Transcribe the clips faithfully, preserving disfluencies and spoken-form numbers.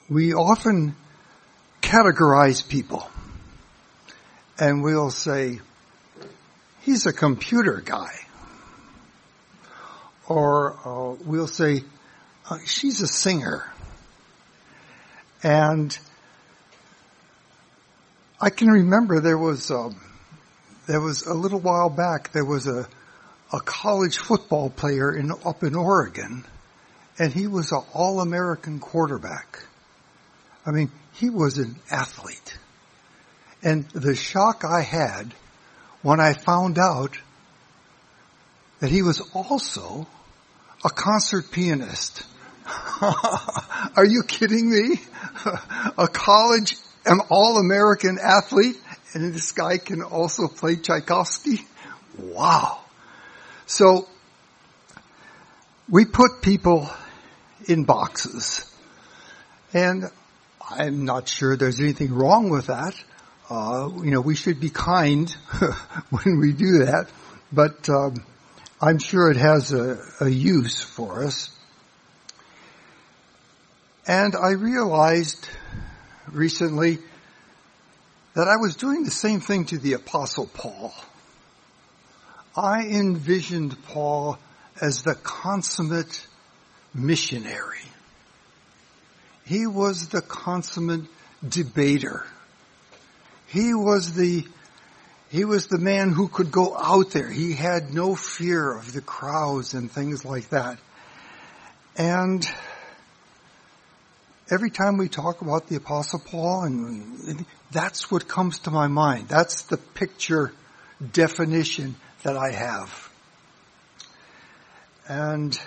we often categorize people, and we'll say, he's a computer guy. Or uh, we'll say, uh, she's a singer. And I can remember there was, um, there was a little while back, there was a, a college football player in, up in Oregon, and he was an all-American quarterback. I mean, he was an athlete. And the shock I had when I found out that he was also a concert pianist. Are you kidding me? A college, an all-American athlete, and this guy can also play Tchaikovsky? Wow. So, we put people in boxes. And I'm not sure there's anything wrong with that. Uh, you know, we should be kind when we do that. But um, I'm sure it has a, a use for us. And I realized recently that I was doing the same thing to the Apostle Paul. I envisioned Paul as the consummate missionary. He was the consummate debater. He was the He was the man who could go out there. He had no fear of the crowds and things like that. And every time we talk about the Apostle Paul, and that's what comes to my mind. That's the picture definition that I have. And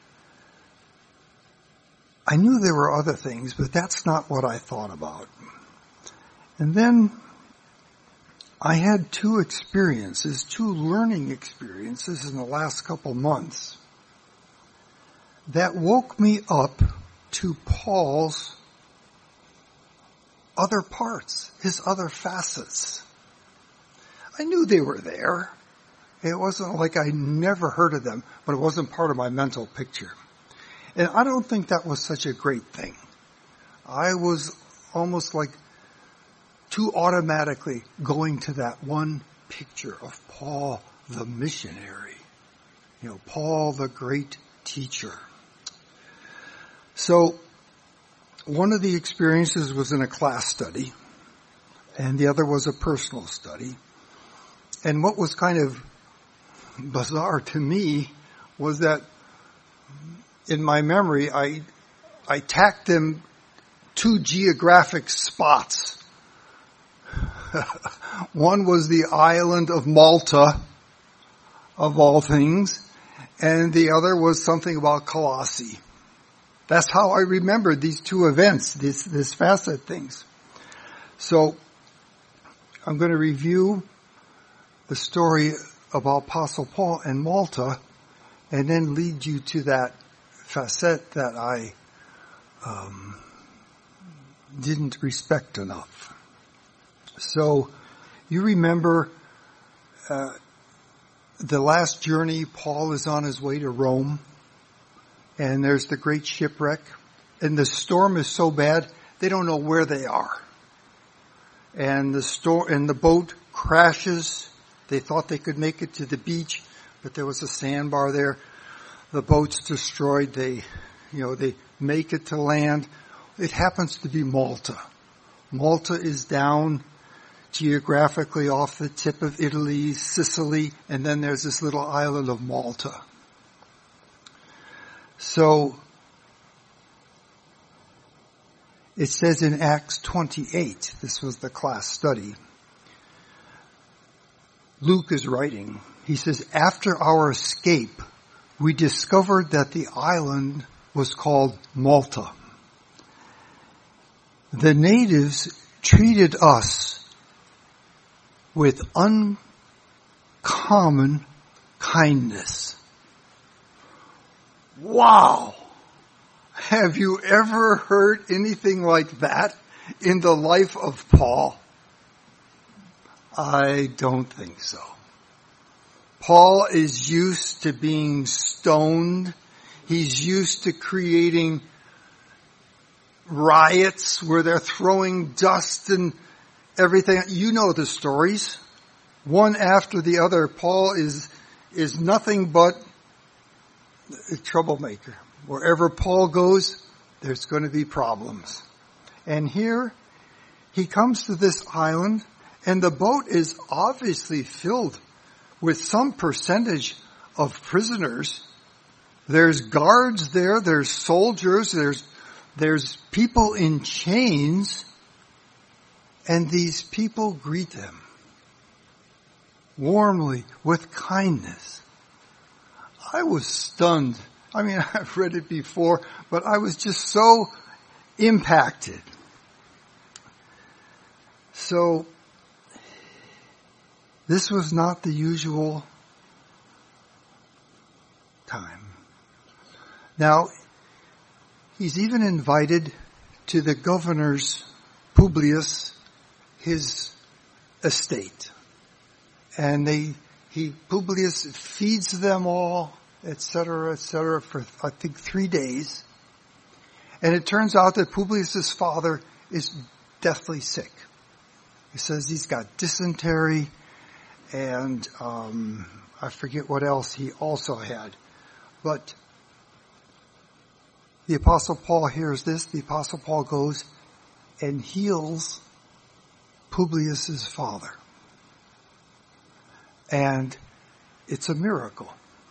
I knew there were other things, but that's not what I thought about. And then I had two experiences, two learning experiences in the last couple months that woke me up to Paul's other parts, his other facets. I knew they were there. It wasn't like I never heard of them, but it wasn't part of my mental picture. And I don't think that was such a great thing. I was almost like too automatically going to that one picture of Paul the missionary. You know, Paul the great teacher. So, one of the experiences was in a class study, and the other was a personal study. And what was kind of bizarre to me was that in my memory, I, I tacked them two geographic spots. One was the island of Malta, of all things, and the other was something about Colossae. That's how I remembered these two events, this, this facet things. So, I'm going to review the story about Apostle Paul and Malta, and then lead you to that facet that I um, didn't respect enough. So, you remember uh, the last journey, Paul is on his way to Rome, and there's the great shipwreck, and the storm is so bad, they don't know where they are. And the storm, and the boat crashes. They thought they could make it to the beach, but there was a sandbar there. The boat's destroyed. They, you know, they make it to land. It happens to be Malta. Malta is down geographically off the tip of Italy, Sicily, and then there's this little island of Malta. So, it says in Acts twenty-eight, this was the class study, Luke is writing, he says, after our escape, we discovered that the island was called Malta. The natives treated us with uncommon kindness. Wow! Have you ever heard anything like that in the life of Paul? I don't think so. Paul is used to being stoned. He's used to creating riots where they're throwing dust and everything. You know the stories. One after the other. Paul is, is nothing but a troublemaker. Wherever Paul goes, there's going to be problems. And here, he comes to this island, and the boat is obviously filled with some percentage of prisoners. There's guards there, there's soldiers, there's, there's people in chains, and these people greet them warmly, with kindness. I was stunned. I mean, I've read it before, but I was just so impacted. So, this was not the usual time. Now, he's even invited to the governor's, Publius, his estate. And they, he, Publius feeds them all, et cetera, et cetera, for I think three days. And it turns out that Publius's father is deathly sick. He says he's got dysentery and um, I forget what else he also had. But the Apostle Paul hears this. The Apostle Paul goes and heals Publius's father. And it's a miracle.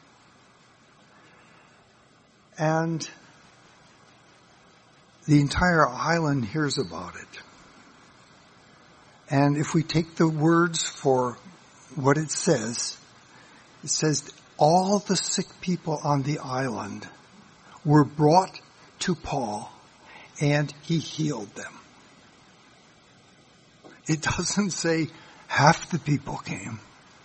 And the entire island hears about it. And if we take the words for what it says, it says all the sick people on the island were brought to Paul and he healed them. It doesn't say half the people came.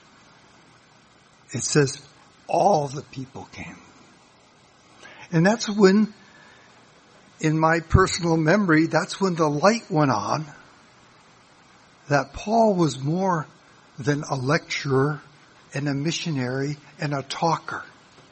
It says all the people came. And that's when, in my personal memory, that's when the light went on that Paul was more than a lecturer and a missionary and a talker.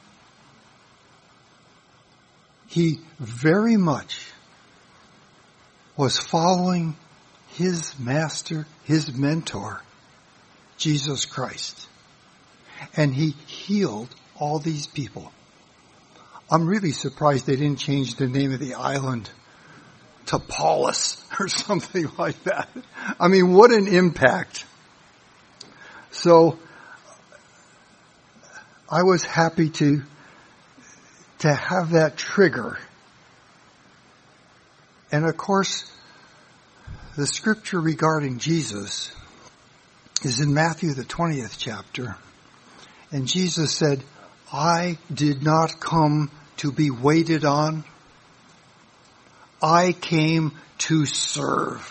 He very much was following his master, his mentor, Jesus Christ. And he healed all these people. I'm really surprised they didn't change the name of the island to Paulus or something like that. I mean, what an impact. So, I was happy to, to have that trigger. And of course, the scripture regarding Jesus is in Matthew the twentieth chapter. And Jesus said, I did not come to be waited on. I came to serve.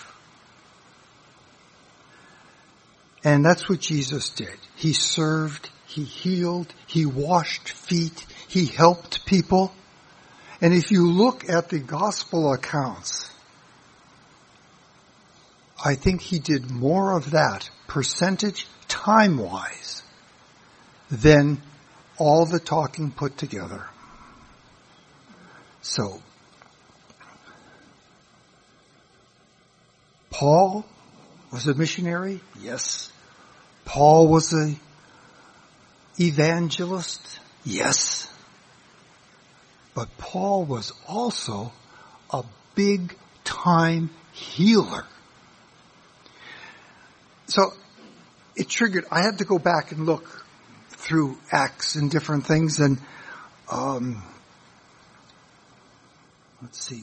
And that's what Jesus did. He served, he healed, he washed feet, he helped people. And if you look at the gospel accounts, I think he did more of that, percentage time-wise, than all the talking put together. So, Paul was a missionary? Yes. Paul was a evangelist? Yes. But Paul was also a big time healer. So, it triggered, I had to go back and look through Acts and different things, and um, let's see.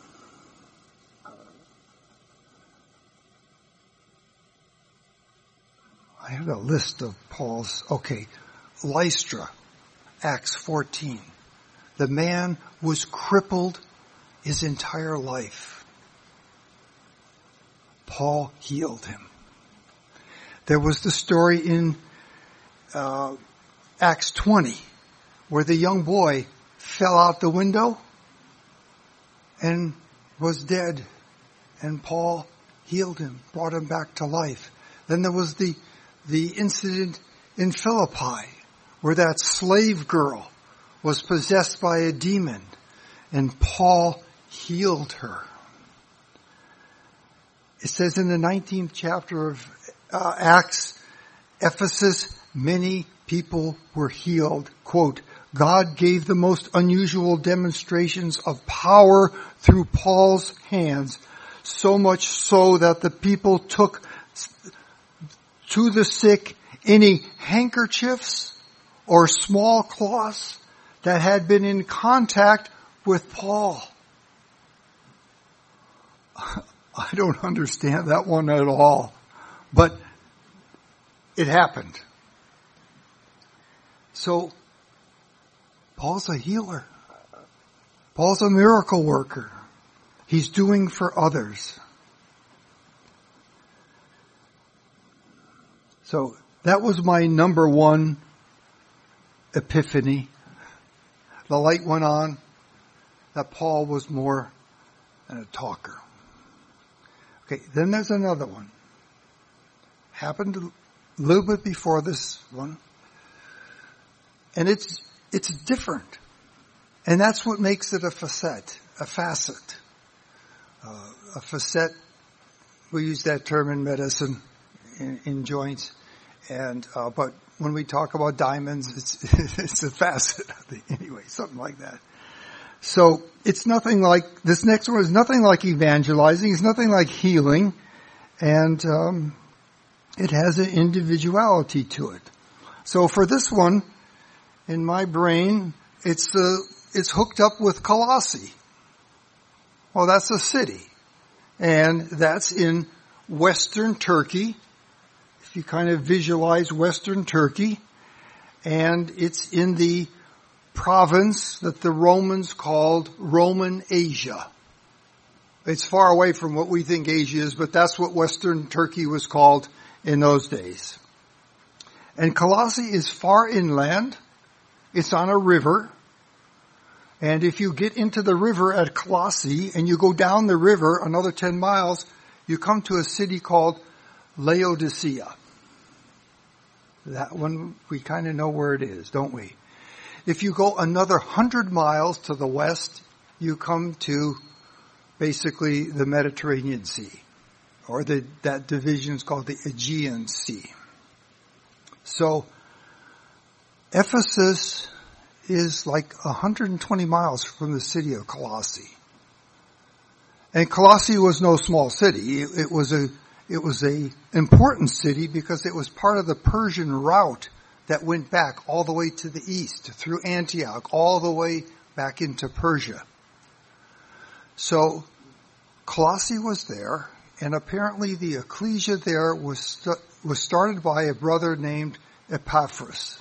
I had a list of Paul's, okay, Lystra, Acts fourteen. The man was crippled his entire life. Paul healed him. There was the story in uh, Acts twenty, where the young boy fell out the window and was dead. And Paul healed him, brought him back to life. Then there was the, the incident in Philippi, where that slave girl was possessed by a demon, and Paul healed her. It says in the nineteenth chapter of uh, Acts, Ephesus, many people were healed. Quote, God gave the most unusual demonstrations of power through Paul's hands, so much so that the people took to the sick any handkerchiefs or small cloths that had been in contact with Paul. I don't understand that one at all, but it happened. So, Paul's a healer. Paul's a miracle worker. He's doing for others. So, that was my number one epiphany. The light went on that Paul was more than a talker. Okay, then there's another one. Happened a little bit before this one. And it's it's different. And that's what makes it a facet, a facet. Uh, a facet, we use that term in medicine, in, in joints. And uh, but when we talk about diamonds, it's it's a facet. Anyway, something like that. So it's nothing like, this next one is nothing like evangelizing. It's nothing like healing. And um, it has an individuality to it. So for this one, in my brain, it's uh, it's hooked up with Colossae. Well, that's a city. And that's in Western Turkey. If you kind of visualize Western Turkey. And it's in the province that the Romans called Roman Asia. It's far away from what we think Asia is, but that's what Western Turkey was called in those days. And Colossae is far inland. It's on a river. And if you get into the river at Colossae and you go down the river another ten miles, you come to a city called Laodicea. That one, we kind of know where it is, don't we? If you go another hundred miles to the west, you come to basically the Mediterranean Sea, or the, that division is called the Aegean Sea. So, Ephesus is like one hundred twenty miles from the city of Colossae. And Colossae was no small city. It, it was a, it was a important city because it was part of the Persian route that went back all the way to the east, through Antioch, all the way back into Persia. So, Colossae was there, and apparently the ecclesia there was st- was started by a brother named Epaphras.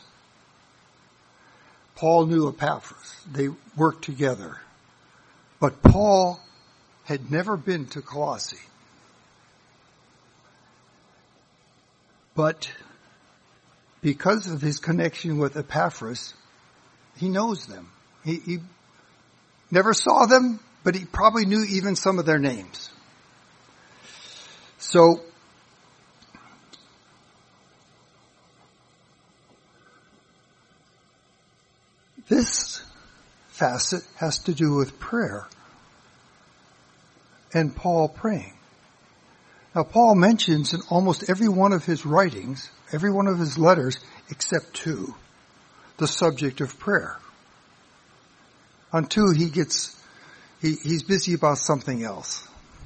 Paul knew Epaphras. They worked together. But Paul had never been to Colossae. But because of his connection with Epaphras, he knows them. He, he never saw them, but he probably knew even some of their names. So, this facet has to do with prayer and Paul praying. Now, Paul mentions in almost every one of his writings, every one of his letters, except two, the subject of prayer. On two, he gets, he, he's busy about something else.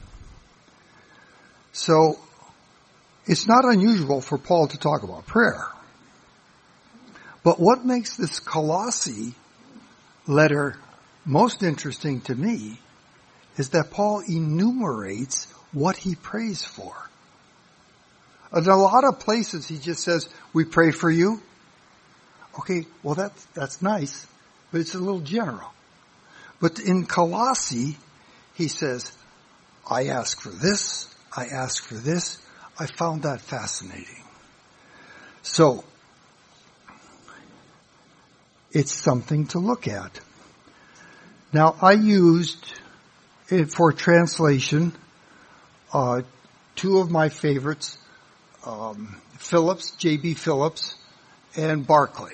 So, it's not unusual for Paul to talk about prayer. But what makes this Colossae letter most interesting to me is that Paul enumerates what he prays for. In a lot of places he just says, we pray for you. Okay, well that's, that's nice, but it's a little general. But in Colossae, he says, I ask for this, I ask for this. I found that fascinating. So, it's something to look at. Now, I used it for translation, uh, two of my favorites, um, Phillips, J B Phillips, and Barclay.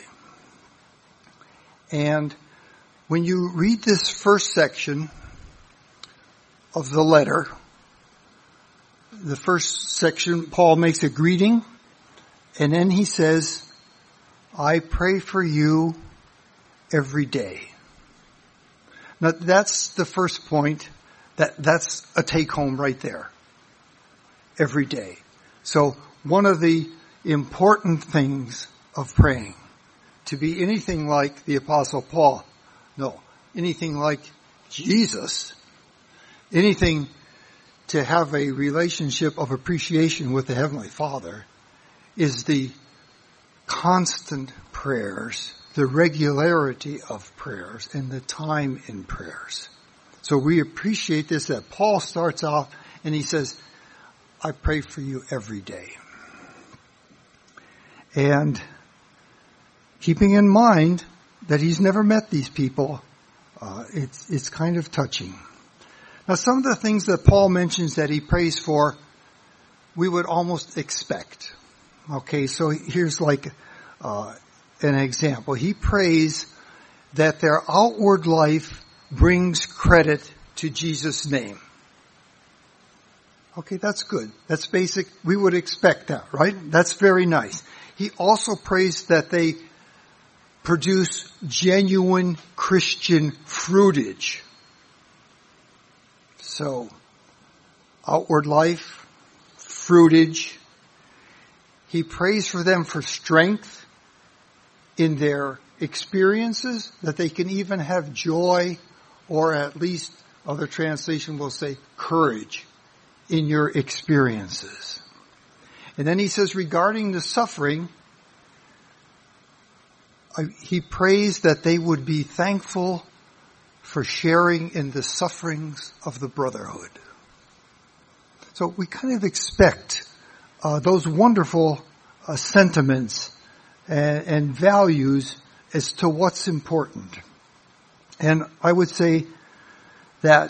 And when you read this first section of the letter, the first section, Paul makes a greeting, and then he says, I pray for you every day. Now that's the first point. That, that's a take home right there. Every day. So one of the important things of praying, to be anything like the Apostle Paul, no, anything like Jesus, anything to have a relationship of appreciation with the Heavenly Father, is the constant prayers, the regularity of prayers, and the time in prayers. So we appreciate this, that Paul starts off and he says, I pray for you every day. And keeping in mind that he's never met these people, uh, it's, it's kind of touching. Now some of the things that Paul mentions that he prays for, we would almost expect. Okay, so here's like, uh, an example. He prays that their outward life brings credit to Jesus' name. Okay, that's good. That's basic. We would expect that, right? That's very nice. He also prays that they produce genuine Christian fruitage. So, outward life, fruitage. He prays for them for strength in their experiences, that they can even have joy, or at least other translation will say courage in your experiences. And then he says regarding the suffering, he prays that they would be thankful for sharing in the sufferings of the brotherhood. So we kind of expect uh, those wonderful uh, sentiments and, and values as to what's important. And I would say that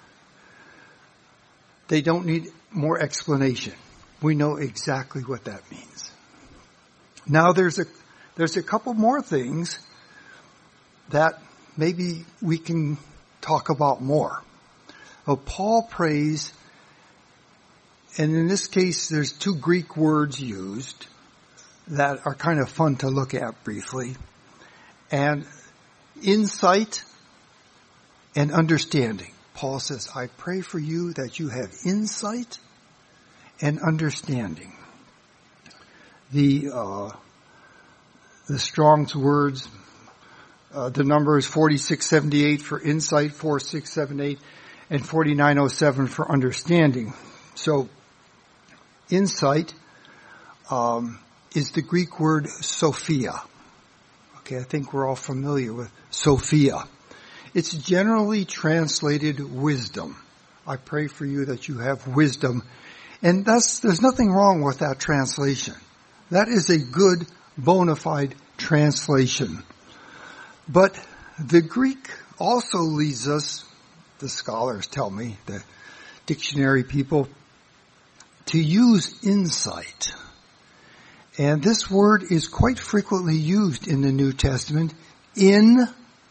they don't need more explanation. We know exactly what that means. Now there's a, there's a couple more things that maybe we can talk about more. Well, Paul prays, and in this case there's two Greek words used that are kind of fun to look at briefly. And insight and understanding. Paul says, I pray for you that you have insight and understanding. The, uh, the Strong's words, uh, the number is forty-six seventy-eight for insight, forty-six seventy-eight, and forty-nine oh seven for understanding. So, insight, um, is the Greek word Sophia. Okay, I think we're all familiar with Sophia. It's generally translated wisdom. I pray for you that you have wisdom. And that's, there's nothing wrong with that translation. That is a good, bona fide translation. But the Greek also leads us, the scholars tell me, the dictionary people, to use insight. And this word is quite frequently used in the New Testament, in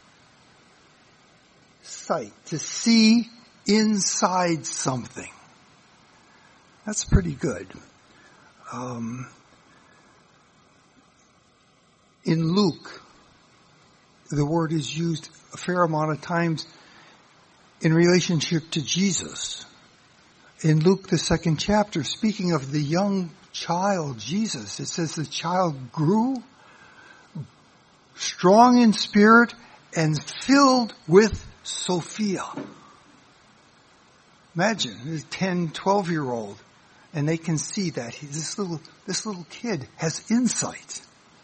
sight, to see inside something. That's pretty good. Um, in Luke, the word is used a fair amount of times in relationship to Jesus. In Luke, the second chapter, speaking of the young child, Jesus, it says the child grew strong in spirit and filled with Sophia. Imagine a ten, twelve year old, and they can see that he, this little, this little kid has insight.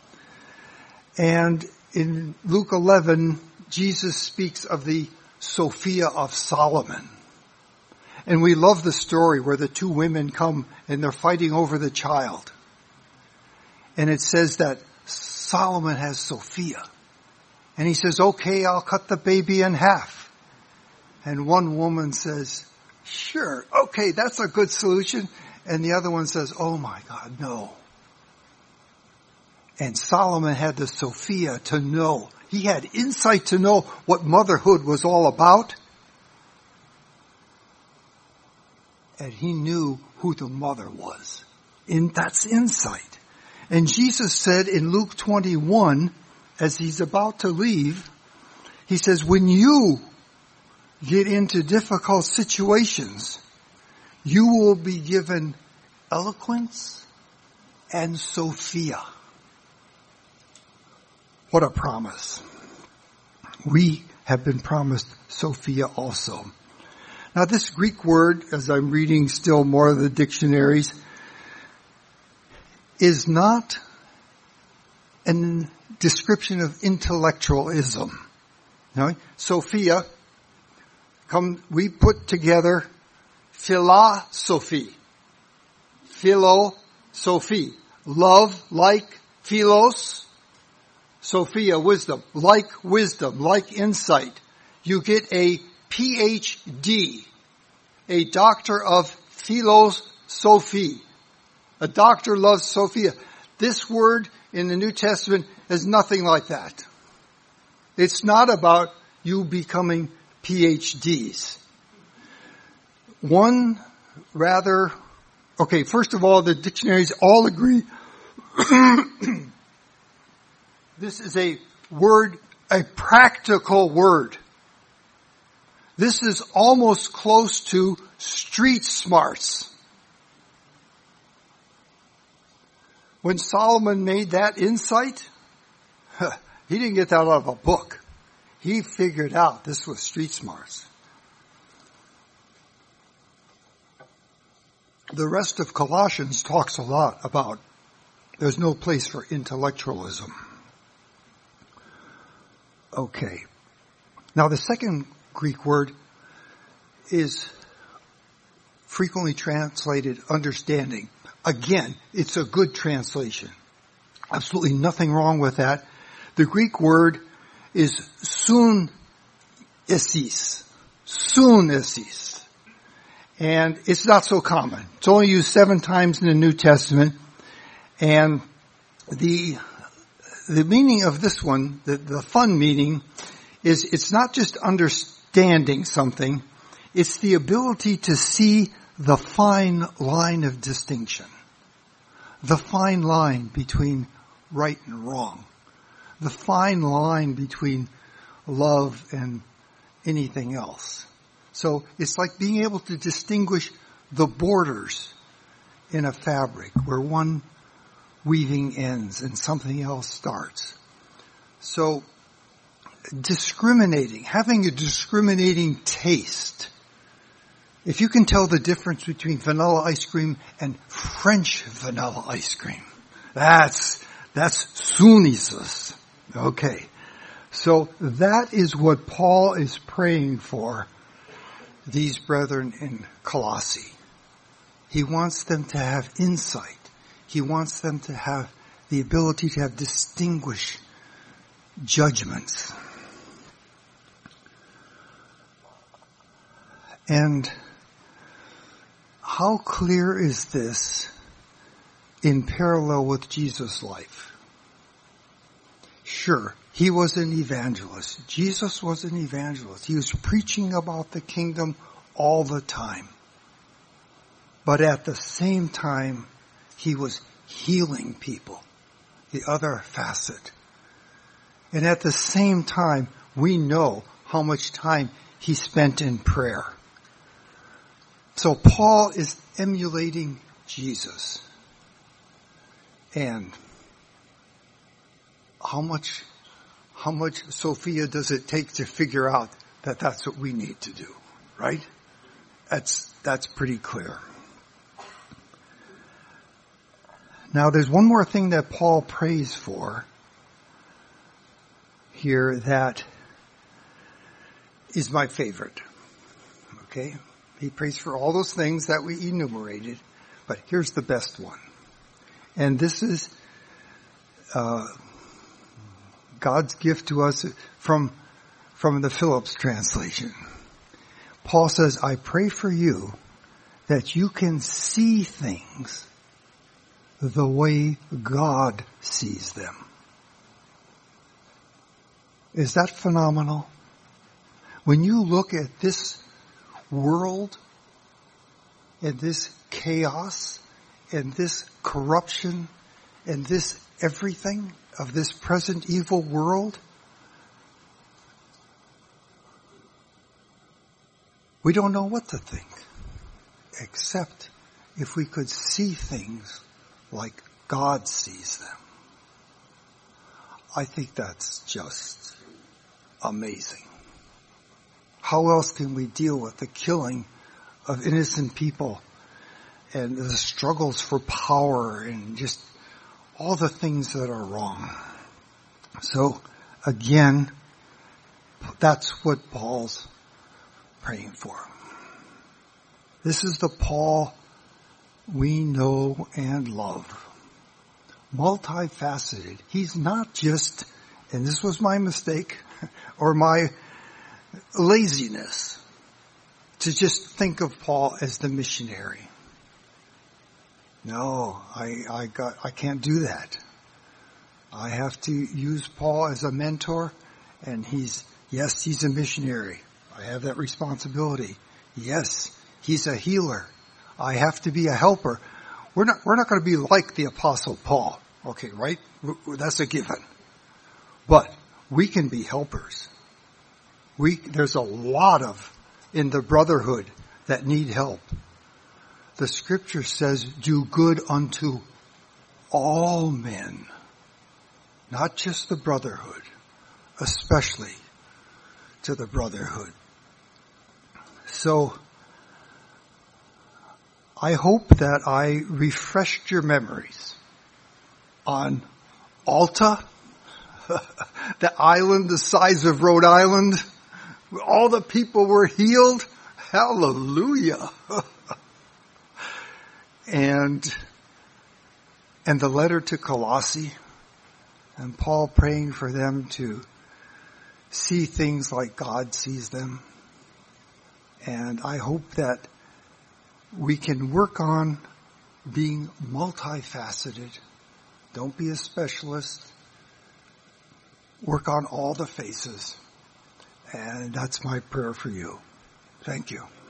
And in Luke eleven, Jesus speaks of the Sophia of Solomon. And we love the story where the two women come and they're fighting over the child. And it says that Solomon has Sophia. And he says, okay, I'll cut the baby in half. And one woman says, sure, okay, that's a good solution. And the other one says, oh my God, no. And Solomon had the Sophia to know. He had insight to know what motherhood was all about. and he knew who the mother was. And that's insight. And Jesus said in Luke twenty-one, as he's about to leave, he says, when you get into difficult situations, you will be given eloquence and Sophia. What a promise. We have been promised Sophia also. Now this Greek word, as I'm reading still more of the dictionaries, is not a description of intellectualism. No? Sophia, come, we put together philosophy. Philosophy. Love like philos. Sophia, wisdom. Like wisdom, like insight. You get a P H D, a doctor of philosophy. A doctor loves Sophia. This word in the New Testament is nothing like that. It's not about you becoming P H Ds. One rather, okay, first of all, the dictionaries all agree this is a word, a practical word. This is almost close to street smarts. When Solomon made that insight, he didn't get that out of a book. He figured out this was street smarts. The rest of Colossians talks a lot about there's no place for intellectualism. Okay. Now the second Greek word is frequently translated understanding. Again, it's a good translation. Absolutely nothing wrong with that. The Greek word is sunesis. Sunesis. And it's not so common. It's only used seven times in the New Testament. And the the meaning of this one, the, the fun meaning, is it's not just understanding something. It's the ability to see the fine line of distinction. The fine line between right and wrong. The fine line between love and anything else. So it's like being able to distinguish the borders in a fabric where one weaving ends and something else starts. So discriminating, having a discriminating taste. If you can tell the difference between vanilla ice cream and French vanilla ice cream, that's, that's sunesis. Okay. So that is what Paul is praying for these brethren in Colossae. He wants them to have insight. He wants them to have the ability to have distinguished judgments. And how clear is this in parallel with Jesus' life? Sure, he was an evangelist. Jesus was an evangelist. He was preaching about the kingdom all the time. But at the same time, he was healing people, the other facet. And at the same time, we know how much time he spent in prayer. So Paul is emulating Jesus. And how much, how much, Sophia, does it take to figure out that that's what we need to do, right? That's, that's pretty clear. Now there's one more thing that Paul prays for here that is my favorite. Okay? He prays for all those things that we enumerated, but here's the best one. And this is uh, God's gift to us from, from the Phillips translation. Paul says, I pray for you that you can see things the way God sees them. Is that phenomenal? When you look at this world in this chaos, in this corruption, in this everything of this present evil world? We don't know what to think, except if we could see things like God sees them. I think that's just amazing. How else can we deal with the killing of innocent people and the struggles for power and just all the things that are wrong? So again, that's what Paul's praying for. This is the Paul we know and love. Multifaceted. He's not just, and this was my mistake, or my laziness, to just think of Paul as the missionary. No, I, I got, I can't do that. I have to use Paul as a mentor, and he's, yes, he's a missionary. I have that responsibility. Yes, he's a healer. I have to be a helper. We're not, we're not going to be like the Apostle Paul. Okay, right? That's a given. But we can be helpers. We, there's a lot of, in the brotherhood that need help. The scripture says, do good unto all men. Not just the brotherhood, especially to the brotherhood. So, I hope that I refreshed your memories on Alta, the island the size of Rhode Island, where all the people were healed. Hallelujah. and, and the letter to Colossae, and Paul praying for them to see things like God sees them. And I hope that we can work on being multifaceted. Don't be a specialist. Work on all the faces. And that's my prayer for you. Thank you.